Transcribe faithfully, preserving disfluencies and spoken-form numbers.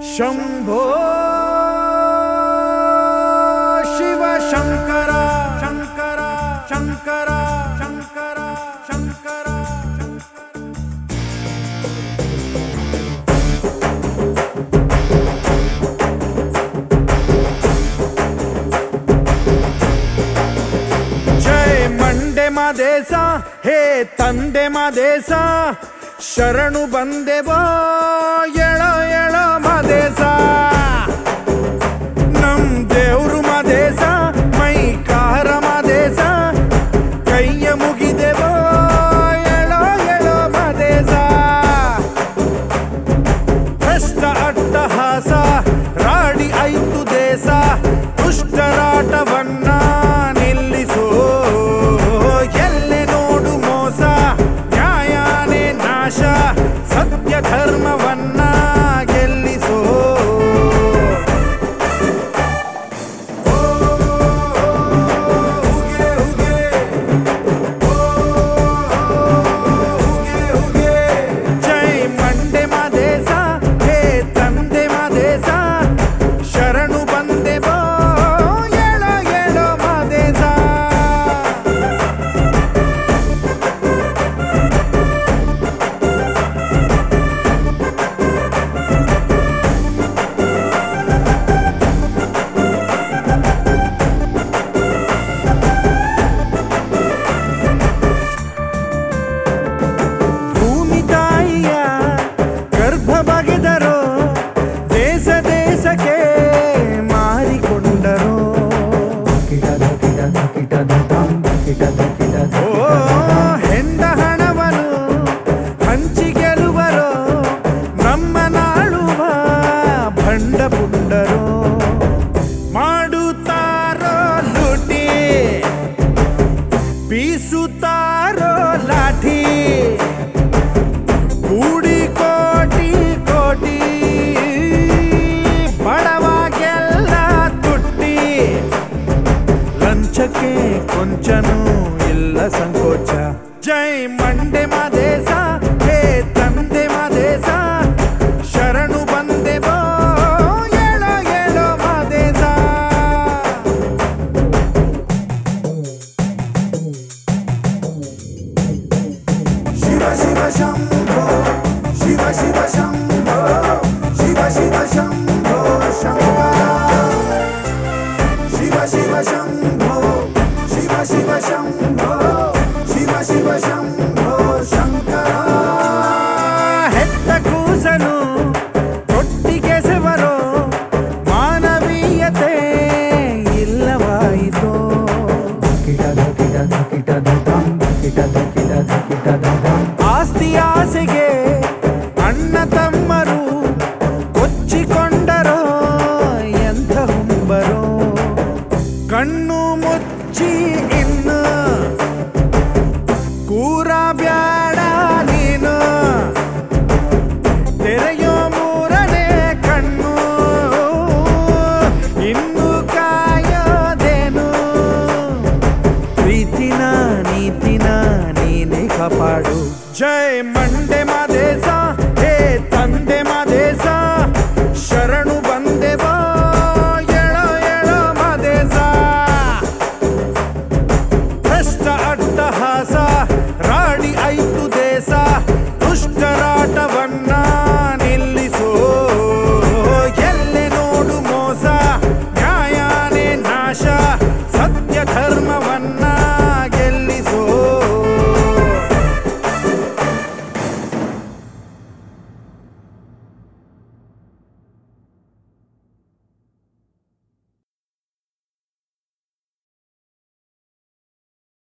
ಶಂಭೋ ಶಿವ ಶಂಕರ ಶಂಕರ ಶಂಕರ ಶಂಕರ ಶಂಕರ ಜೈ ಮಂಡೆ ಮಾದೇಶ ಹೇ ತಂದೆ ಮಾದೇಶ ಶರಣು ಬಂದೆವೋ ಎಳೋ ಎಳೋ ಮಾದೇಶ ನಮ್ ದೇವ್ರು ಮಾದೇಶ ಮೈ ಕಾರ ಮಾದೇಶ ಕೈಯ ಮುಗಿದೆವೋ ಎಳೋ ಎಳೋ ಮಾದೇಶ ಕಷ್ಟ ಅಟ್ಟಹಾಸ ರಾಡಿ ಐತು ದೇಶ ದುಷ್ಟರಾಟವನ್ನ ನಿಲ್ಲಿಸೋ ಎಲ್ಲೆ ನೋಡು ಮೋಸ ನ್ಯಾಯನೇ ನಾಶ ಸತ್ಯ ಧರ್ಮವನ್ನ ಗೆಲ್ಲಿಸೋ ಜೈ ಮಂಡೆ ಮಾದೇಶ ಹೇ ತಂದೆ ಮಾದೇಶ ಶರಣು ಬಂದೆವೋ ಏಳೋ ಏಳೋ ಮಾದೇಶ ಭೂಮಿ ತಾಯಿಯ ಗರ್ಭ ಬಗೆದರೋ ದೇಶ ದೇಶಕ್ಕೆ ಮಾರಿಕೊಂಡರೋ ಓ ಹೆಂಡ ಹಣವನ್ನು ಹಂಚಿ ಗೆಲುವರೋ ನಮ್ಮ ನಾಳುವ ಭಂಡ ಪುಂಡರೋ ಮಾಡುತ್ತಾರೋ ಲೂಟಿ ಬೀಸುತ್ತಾರೋ ಲಾಠಿ ಕೂಡಿ ಕೋಟಿ ಕೋಟಿ ಬಡವಾಗೆಲ್ಲ ತುಟ್ಟಿ ಲಂಚಕ್ಕೆ ಕೊಂಚನೂ ಇಲ್ಲ ಸಂಕೋಚ ಜೈ ಮಂಡೆ ಮಾದೇಶ ಹೇ ತಂದೆ ಮಾದೇಶ ಶರಣು ಬಂದೆವೋ ಏಳೋ ಏಳೋ ಮಾದೇಶ ಶಿವ ಶಿವ ಶಂಭೋ ಶಿವ ಶಿವ ಶಂಭೋ ಶಿವ ಶಿವ ಶಂಭೋ ಶಂಕರ ಶಿವ ಶಿವ ಶಂಭೋ ಶಿವ ಶಿವ ಶಂಭೋ ಶಿವ ಶಿವ ಶಂಭೋ ಶಂಕರ ಹೆತ್ತ ಕೂಸನು ತೊಟ್ಟಿಗೆಸೆವರೋ ಮಾನವೀಯತೆ ಇಲ್ಲವಾಯಿತೋ ಆಸ್ತಿ ಆಸೆಗೆ ಅಣ್ಣ ತಮ್ಮರು ಕೊಚ್ಚಿಕೊಂಡರೋ ಎಂಥ ಹುಂಬರೋ ಕಣ್ಣು ಮುಚ್ಚಿ ಇನ್ನು ಕೂರ ಬ್ಯಾಡ ನೀನು ತೆರೆಯೋ ಮೂರನೇ ಕಣ್ಣು ಇನ್ನು ಕಾಯೋದೇನು ಪ್ರೀತಿನ ನೀತಿನ ನೀನೇ ಕಾಪಾಡು ಜೈ ಮಂಡೆ ಮಾದೇಶ ಹೇ ತಂದೆ ಮಾದೇಶ ಶರಣು ಬಂದೆವೋ